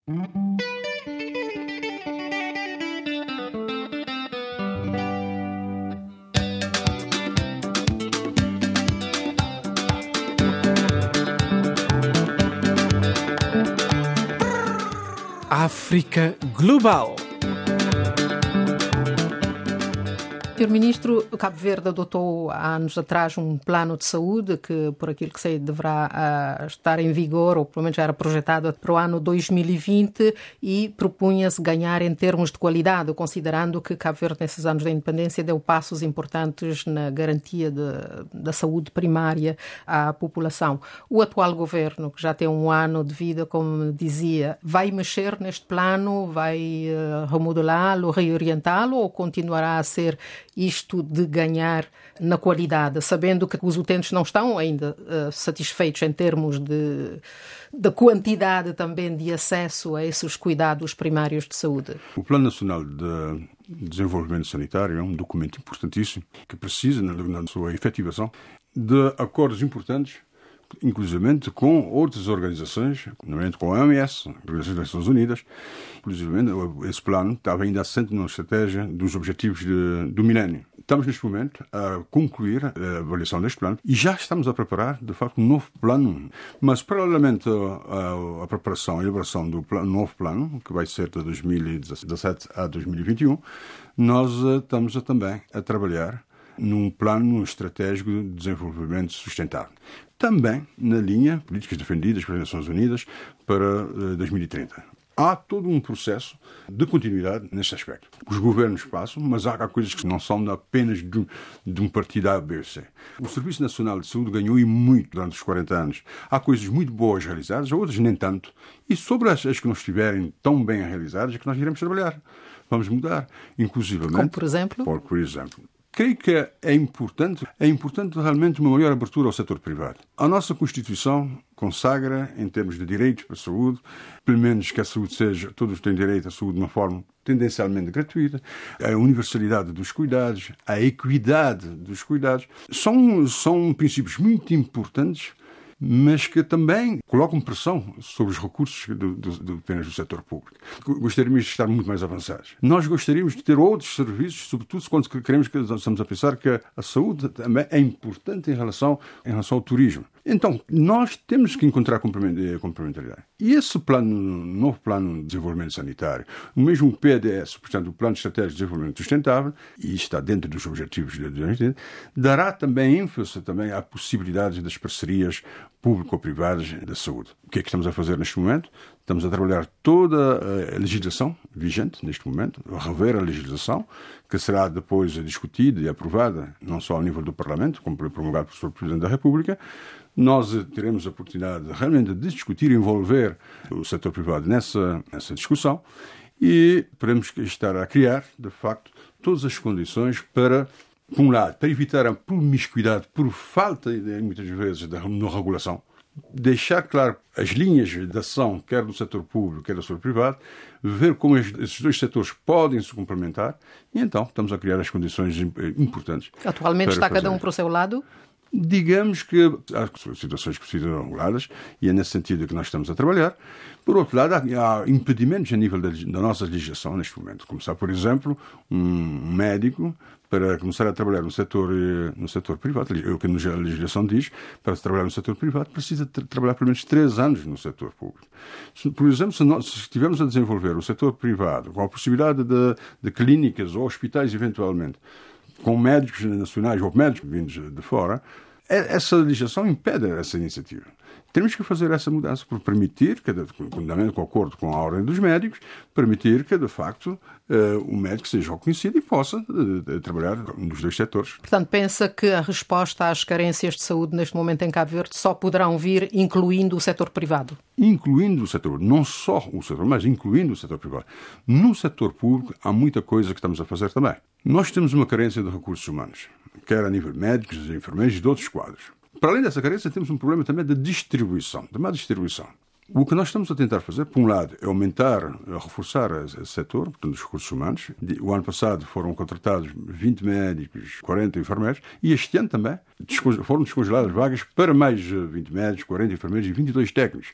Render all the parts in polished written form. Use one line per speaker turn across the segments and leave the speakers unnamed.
África Global.
Sr. Ministro, Cabo Verde adotou há anos atrás um plano de saúde que, por aquilo que sei, deverá estar em vigor, ou pelo menos já era projetado para o ano 2020, e propunha-se ganhar em termos de qualidade, considerando que Cabo Verde, nesses anos da independência, deu passos importantes na garantia da saúde primária à população. O atual governo, que já tem um ano de vida, como dizia, vai mexer neste plano, vai remodelá-lo, reorientá-lo, ou continuará a ser isto de ganhar na qualidade, sabendo que os utentes não estão ainda satisfeitos em termos de quantidade também de acesso a esses cuidados primários de saúde?
O Plano Nacional de Desenvolvimento Sanitário é um documento importantíssimo que precisa, na sua efetivação, de acordos importantes, inclusivamente com outras organizações, nomeadamente com a OMS, a Organização das Nações Unidas. Inclusivamente, esse plano estava ainda assente na estratégia dos objetivos do milénio. Estamos, neste momento, a concluir a avaliação deste plano e já estamos a preparar, de facto, um novo plano. Mas, paralelamente à preparação e elaboração do novo plano, que vai ser de 2017 a 2021, nós estamos também a trabalhar num plano estratégico de desenvolvimento sustentável. Também na linha políticas defendidas pelas Nações Unidas para 2030. Há todo um processo de continuidade neste aspecto. Os governos passam, mas há coisas que não são apenas de um partido A, B ou C. O Serviço Nacional de Saúde ganhou e muito durante os 40 anos. Há coisas muito boas realizadas, outras nem tanto. E sobre as que não estiverem tão bem realizadas é que nós iremos trabalhar. Vamos mudar, inclusivamente.
Como por exemplo?
Por exemplo. Creio que é importante realmente uma maior abertura ao setor privado. A nossa Constituição consagra, em termos de direitos para a saúde, pelo menos que a saúde seja, todos têm direito à saúde de uma forma tendencialmente gratuita, a universalidade dos cuidados, a equidade dos cuidados, são princípios muito importantes, mas que também colocam pressão sobre os recursos apenas do setor público. Gostaríamos de estar muito mais avançados. Nós gostaríamos de ter outros serviços, sobretudo quando estamos a pensar que a saúde também é importante em relação ao turismo. Então, nós temos que encontrar complementaridade. E esse novo plano de desenvolvimento sanitário, o mesmo PDS, portanto, o Plano de Estratégia de Desenvolvimento Sustentável, e está dentro dos objetivos de 2030, dará também ênfase à possibilidade das parcerias público-privadas da saúde. O que é que estamos a fazer neste momento? Estamos a trabalhar toda a legislação vigente neste momento, a rever a legislação, que será depois discutida e aprovada, não só ao nível do Parlamento, como promulgado pelo Sr. Presidente da República. Nós teremos a oportunidade realmente de discutir e envolver o setor privado nessa discussão e podemos estar a criar, de facto, todas as condições para, por um lado, para evitar a promiscuidade por falta, muitas vezes, de regulação, deixar claro as linhas de ação, quer do setor público, quer do setor privado, ver como esses dois setores podem se complementar e então estamos a criar as condições importantes.
Atualmente está cada um para o seu lado?
Digamos que há situações que precisam reguladas e é nesse sentido que nós estamos a trabalhar. Por outro lado, há impedimentos a nível da nossa legislação neste momento. Começar, por exemplo, um médico para começar a trabalhar no setor privado, o que a legislação diz, para se trabalhar no setor privado precisa trabalhar pelo menos 3 anos no setor público. Por exemplo, se estivermos a desenvolver o setor privado com a possibilidade de clínicas ou hospitais, eventualmente, com médicos nacionais ou médicos vindos de fora, essa legislação impede essa iniciativa. Temos que fazer essa mudança por permitir, de acordo com a ordem dos médicos, permitir que, de facto, o médico seja reconhecido e possa trabalhar nos dois setores.
Portanto, pensa que a resposta às carências de saúde neste momento em Cabo Verde só poderão vir incluindo o setor privado?
Incluindo o setor, não só o setor, mas incluindo o setor privado. No setor público há muita coisa que estamos a fazer também. Nós temos uma carência de recursos humanos, quer a nível de médicos, de enfermeiros e de outros quadros. Para além dessa carência, temos um problema também de distribuição, de má distribuição. O que nós estamos a tentar fazer, por um lado, é reforçar esse setor, portanto, os recursos humanos. O ano passado foram contratados 20 médicos, 40 enfermeiros, e este ano também foram descongeladas vagas para mais 20 médicos, 40 enfermeiros e 22 técnicos.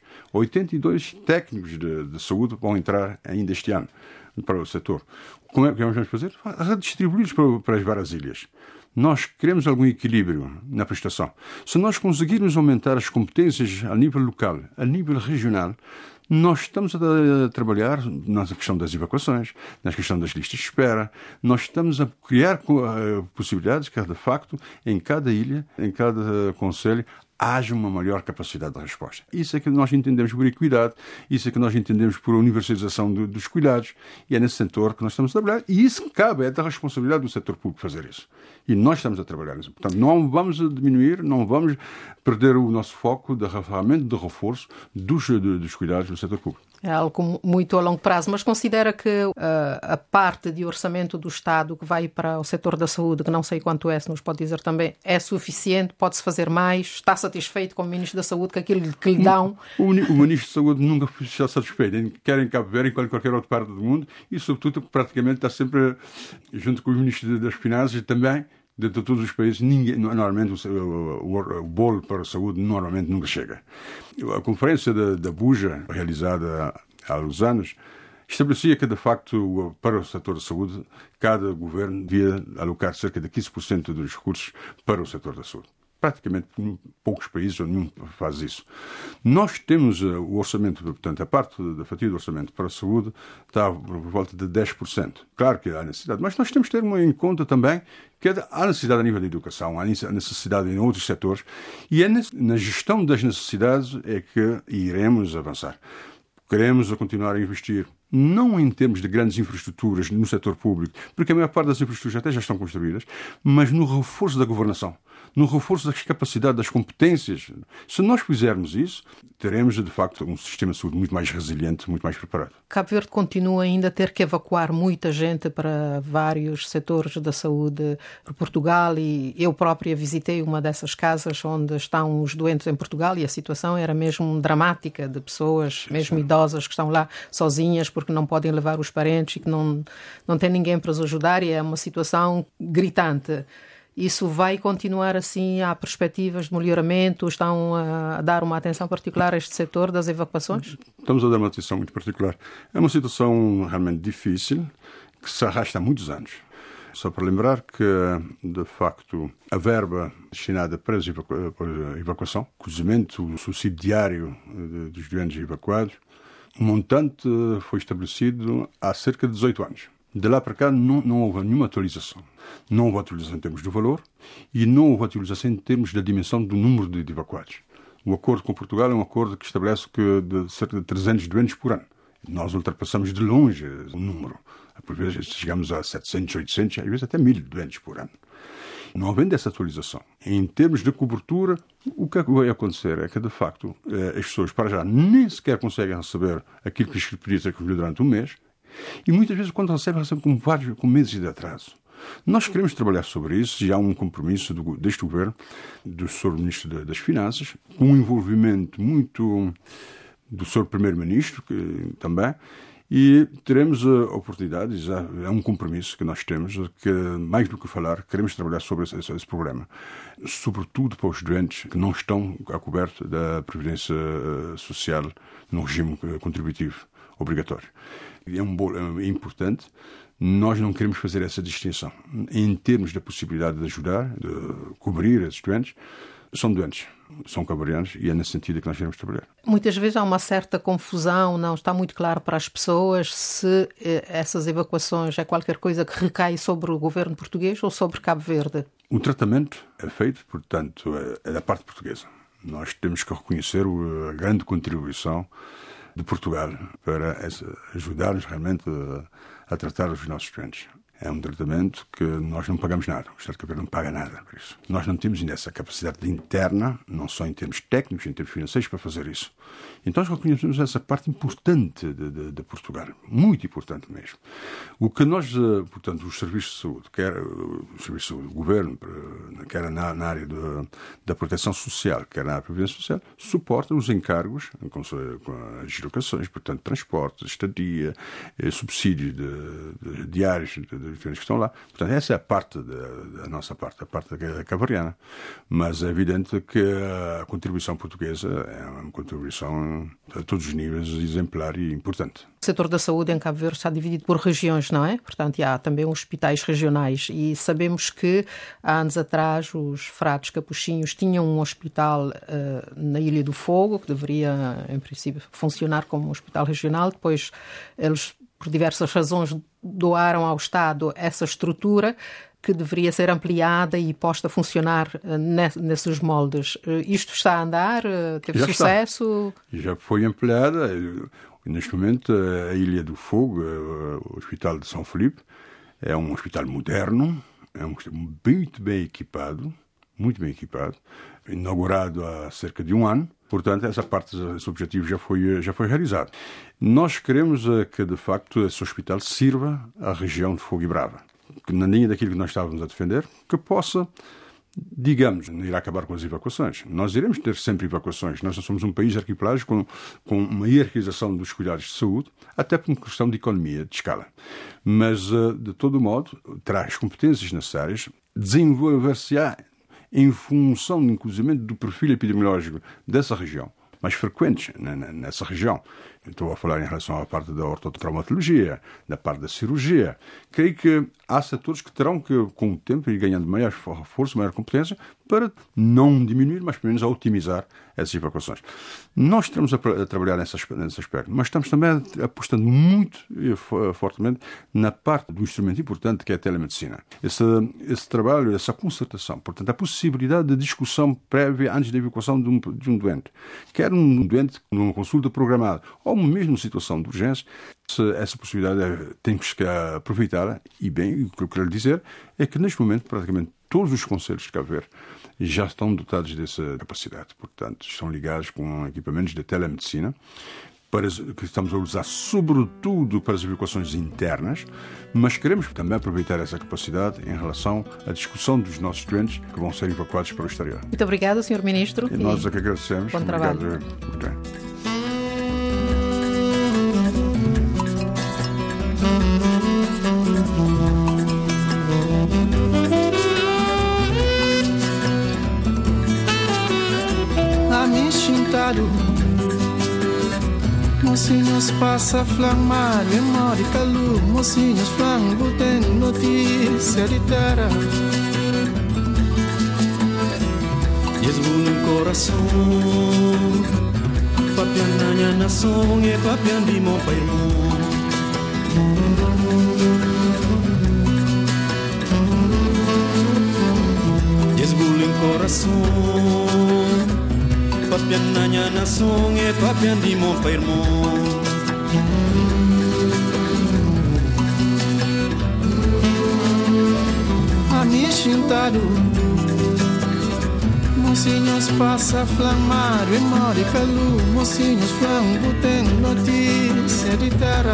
82 técnicos de saúde vão entrar ainda este ano para o setor. Como é que vamos fazer? Redistribuí-los para as várias ilhas. Nós queremos algum equilíbrio na prestação. Se nós conseguirmos aumentar as competências a nível local, a nível regional, nós estamos a trabalhar na questão das evacuações, na questão das listas de espera. Nós estamos a criar possibilidades que, de facto, em cada ilha, em cada concelho, haja uma maior capacidade de resposta. Isso é que nós entendemos por equidade, isso é que nós entendemos por universalização dos cuidados, e é nesse setor que nós estamos a trabalhar, e isso cabe, é da responsabilidade do setor público fazer isso. E nós estamos a trabalhar nisso. Portanto, não vamos diminuir, não vamos perder o nosso foco realmente de reforço dos cuidados do setor público.
É algo muito a longo prazo, mas considera que a parte de orçamento do Estado que vai para o setor da saúde, que não sei quanto é, se nos pode dizer também, é suficiente? Pode-se fazer mais? Está satisfeito como Ministro da Saúde com aquilo que lhe dão?
O Ministro da Saúde nunca está satisfeito, quer em Cabo Verde, em qualquer outra parte do mundo, e sobretudo praticamente está sempre junto com o Ministro das Finanças também. De todos os países, normalmente o bolo para a saúde normalmente nunca chega. A conferência da Buja, realizada há uns anos, estabelecia que, de facto, para o setor da saúde, cada governo devia alocar cerca de 15% dos recursos para o setor da saúde. Praticamente poucos países ou nenhum faz isso. Nós temos o orçamento, portanto, a parte da fatia do orçamento para a saúde está por volta de 10%. Claro que há necessidade, mas nós temos que ter em conta também que há necessidade a nível da educação, há necessidade em outros setores, e é na gestão das necessidades é que iremos avançar. Queremos continuar a investir, não em termos de grandes infraestruturas no setor público, porque a maior parte das infraestruturas até já estão construídas, mas no reforço da governação, no reforço das capacidades, das competências. Se nós fizermos isso, teremos, de facto, um sistema de saúde muito mais resiliente, muito mais preparado.
Cabo Verde continua ainda a ter que evacuar muita gente para vários setores da saúde por Portugal, e eu própria visitei uma dessas casas onde estão os doentes em Portugal, e a situação era mesmo dramática, de pessoas, mesmo idosas, que estão lá sozinhas porque não podem levar os parentes e que não têm ninguém para os ajudar, e é uma situação gritante. Isso vai continuar assim? Há perspectivas de melhoramento? Estão a dar uma atenção particular a este setor das evacuações?
Estamos a dar uma atenção muito particular. É uma situação realmente difícil, que se arrasta há muitos anos. Só para lembrar que, de facto, a verba destinada para a evacuação, cozimento, o subsídio diário dos doentes evacuados, o montante foi estabelecido há cerca de 18 anos. De lá para cá não houve nenhuma atualização. Não houve atualização em termos de valor e não houve atualização em termos da dimensão do número de evacuados. O acordo com Portugal é um acordo que estabelece de cerca de 300 doentes por ano. Nós ultrapassamos de longe o número. Por vezes chegamos a 700, 800, às vezes até 1.000 doentes por ano. Não havendo essa atualização, em termos de cobertura, o que vai acontecer é que, de facto, as pessoas, para já, nem sequer conseguem receber aquilo que lhes podia ser recolhido durante um mês, e muitas vezes, quando recebem com meses de atraso. Nós queremos trabalhar sobre isso, já há um compromisso deste governo, do Sr. Ministro das Finanças, com um envolvimento muito do Sr. Primeiro-Ministro também, e teremos oportunidades, é um compromisso que nós temos, que mais do que falar, queremos trabalhar sobre esse problema. Sobretudo para os doentes que não estão a coberto da Previdência Social no regime contributivo obrigatório. É importante. Nós não queremos fazer essa distinção. Em termos da possibilidade de ajudar, de cobrir esses doentes, são doentes, são cabo-verdianos, e é nesse sentido que nós queremos trabalhar.
Muitas vezes há uma certa confusão, não está muito claro para as pessoas se essas evacuações é qualquer coisa que recai sobre o governo português ou sobre Cabo Verde.
O tratamento é feito, portanto, é da parte portuguesa. Nós temos que reconhecer a grande contribuição de Portugal para ajudar-nos realmente a tratar os nossos doentes. É um tratamento que nós não pagamos nada. O Estado de Cabo Verde não paga nada por isso. Nós não temos ainda essa capacidade interna, não só em termos técnicos, em termos financeiros, para fazer isso. Então nós reconhecemos essa parte importante de Portugal, muito importante mesmo. O que nós, portanto, os serviços de saúde, quer o serviço do governo, quer na área da proteção social, quer na área da previdência social, suportam os encargos com as deslocações, portanto, transporte, estadia, subsídios diários que estão lá. Portanto, essa é a parte da nossa parte, a parte cabo-verdiana. Mas é evidente que a contribuição portuguesa é uma contribuição a todos os níveis exemplar e importante.
O setor da saúde em Cabo Verde está dividido por regiões, não é? Portanto, há também hospitais regionais e sabemos que há anos atrás os frades capuchinhos tinham um hospital na Ilha do Fogo, que deveria, em princípio, funcionar como um hospital regional. Depois eles, por diversas razões, doaram ao Estado essa estrutura que deveria ser ampliada e posta a funcionar nesses moldes. Isto está a andar? Teve
Já
sucesso?
Já foi ampliada. Neste momento, a Ilha do Fogo, o Hospital de São Felipe, é um hospital moderno, é um hospital muito bem equipado, inaugurado há cerca de um ano. Portanto, essa parte, esse objetivo já foi realizado. Nós queremos que, de facto, esse hospital sirva à região de Fogo e Brava, que na linha daquilo que nós estávamos a defender, que possa, digamos, não irá acabar com as evacuações. Nós iremos ter sempre evacuações. Nós somos um país arquipelágico com uma hierarquização dos cuidados de saúde, até por uma questão de economia, de escala. Mas, de todo modo, terá as competências necessárias, desenvolver-se-á em função, inclusive, do perfil epidemiológico dessa região, mais frequentes nessa região. Estou a falar em relação à parte da ortotraumatologia, da parte da cirurgia. Creio que há setores que terão que, com o tempo, ir ganhando maior força, maior competência, para não diminuir, mas pelo menos a otimizar essas evacuações. Nós estamos a trabalhar nesse aspecto, mas estamos também apostando muito fortemente na parte do instrumento importante que é a telemedicina. Esse trabalho, essa concertação, portanto, a possibilidade de discussão prévia antes da evacuação de um doente. Quer um doente numa consulta programada, ou mesmo situação de urgência, essa possibilidade temos que aproveitá-la. E bem, o que eu quero dizer é que neste momento praticamente todos os concelhos de Cabo Verde já estão dotados dessa capacidade. Portanto, estão ligados com equipamentos de telemedicina, que estamos a usar sobretudo para as evacuações internas, mas queremos também aproveitar essa capacidade em relação à discussão dos nossos doentes que vão ser evacuados para o exterior.
Muito obrigada, Sr. Ministro.
E nós é que agradecemos.
Bom trabalho.
Obrigado.
Mocinhos passa flamar, memória e calor. Mocinhos flango tem notícia de terra. Esbulo no coração, papianha na nação e papian de meu pai irmão. Esbulo no coração, papianha na nação e papian de meu pai irmão. A mim chintado, mocinhos passa a flamar, memória e calor. Mocinhos flambo tem notícia de terra.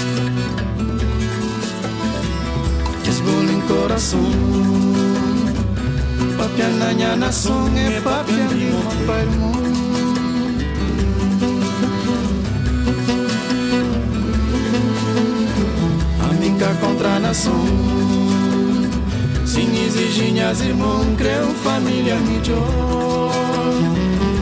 Esbolo em coração, papianha na nação e papian de meu pai irmão. Contra a nação, sim, exigem as irmãos, creu família melhor.